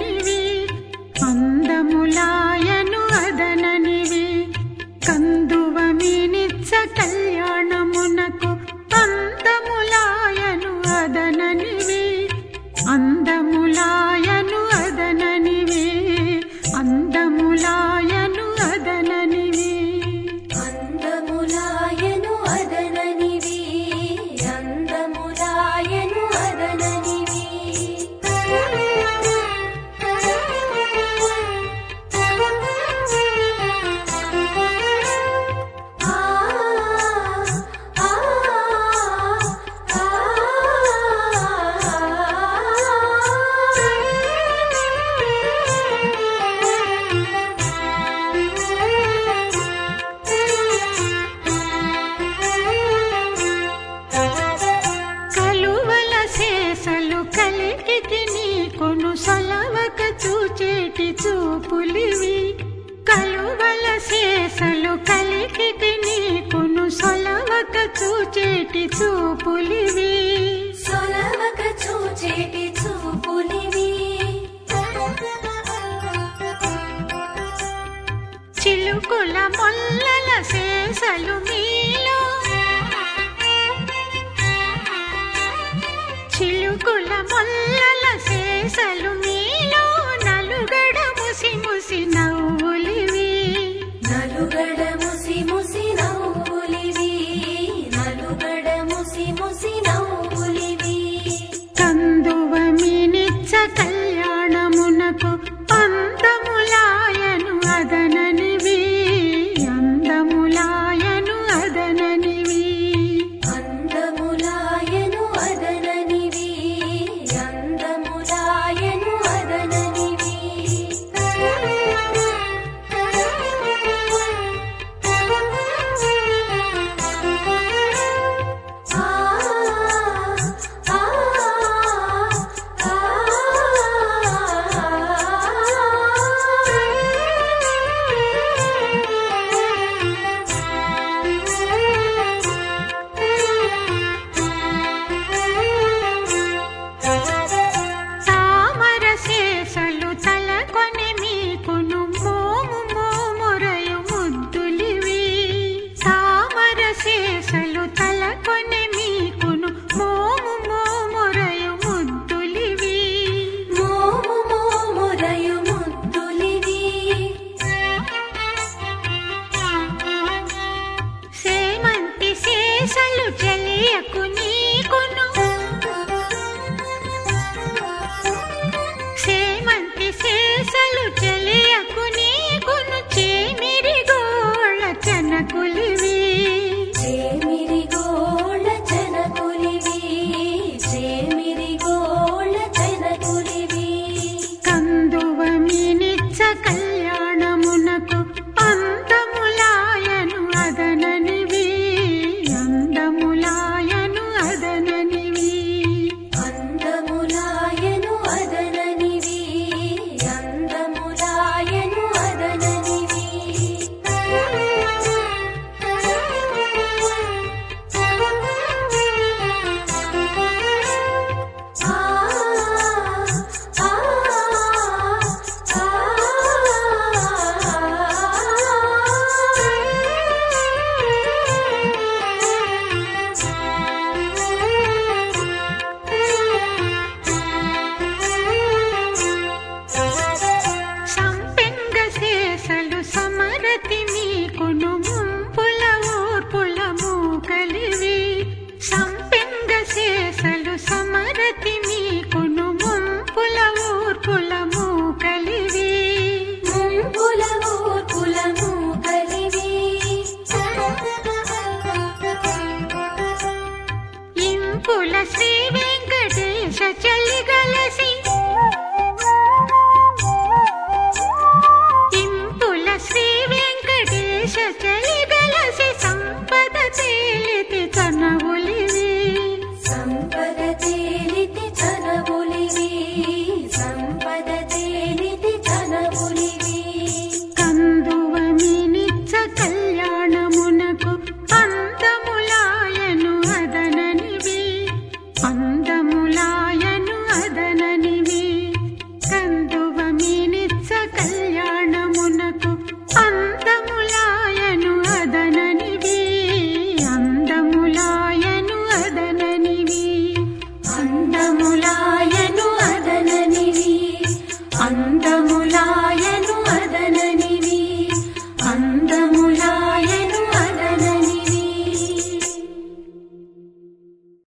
అదననివి అందములాయను అదననివి కందువ మీనిచ్చ కళ్యాణమునకు అందములాయను అదననివి అందములాయను అదననివి అందములాయను అదననివి అందములాయను అదననివి అందములాయను అదననివి సొలవక చూచేటి చూపులివి కలువల శేషలు కలికి నీకును సొలవక చూచేటి చూపులివి సొలవక చూచేటి చూపులివి చిలుకుల మొల్లల శేషలు మీలో చిలుకుల మొల్లల శేషలు మీలో నలుగడ ముసి ముసి నవ్వులివి నలుగడ ముసి ముసి నవ్వులివి నలుగడ ముసి ముసి నవ్వులివి కందువ మీనిచ్చ కళ్యాణమునకు అందములాయను అదననివి అందములాయను అదననివి అందములాయను అదననివి అందములాయను అదననివి సంపద తేలితి చనవులివి